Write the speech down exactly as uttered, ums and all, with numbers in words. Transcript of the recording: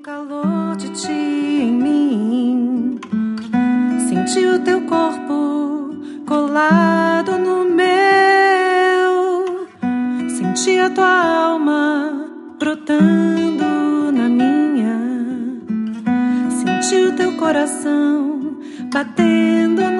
calor de ti em mim. Senti o teu corpo colado no meu. Senti a tua alma brotando na minha. Senti o teu coração batendo